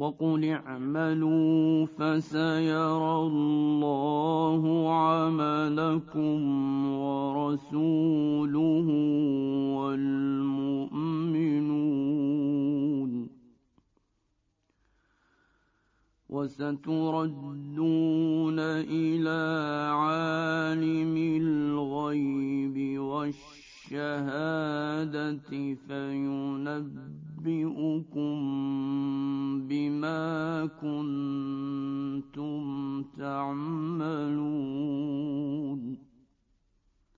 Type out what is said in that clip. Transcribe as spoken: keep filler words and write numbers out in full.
وقل اعملوا فسيرى الله عملكم ورسوله والمؤمنون وستردون إلى عالم الغيب والشهادة فينبئكم